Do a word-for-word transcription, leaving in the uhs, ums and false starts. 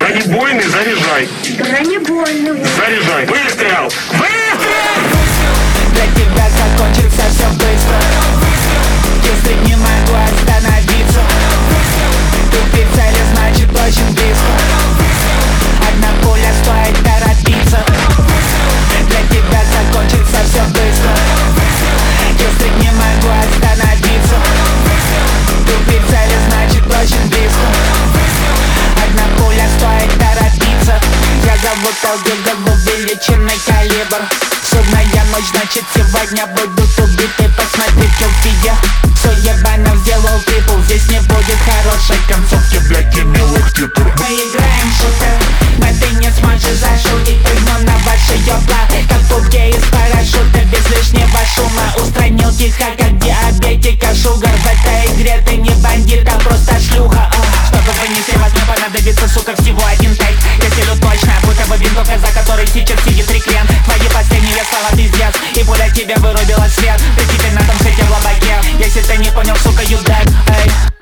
Бронебойный заряжай. Бронебойный. Заряжай. Выстрел! Выстрел! Для тебя закончится все быстро. Если не могу остановиться, ты в цели, значит очень близко. Одна пуля стоит торопиться. Для тебя закончится все быстро. Если не могу остановиться, ты в цели, значит очень близко. Одна пуля стоит торопиться. Я зову Толдыга, увеличенный калибр. Судная ночь, значит сегодня будут убиты. Посмотри, Килфия все ебано сделал трипл. Здесь не будет хорошей концовки, блядь, и милых титров. Мы играем в шутер, но ты не сможешь зашутить. Прыгну на ваши ёбла, как пупки из парашюта. Без лишнего шума устранил тихо, как диабетика. Шугар, в этой игре ты не бандит, а просто шлюха. Чтобы вынести вас, мне понадобится, сука, всего один тейк. Я селю точно, будто бы винтовка, за которой сейчас сидит реклен. Твои последние слова пиздец, и пуля тебе вырубила свет. Ты теперь на том свете в лобаке. Если ты не понял, сука, you dead, эй.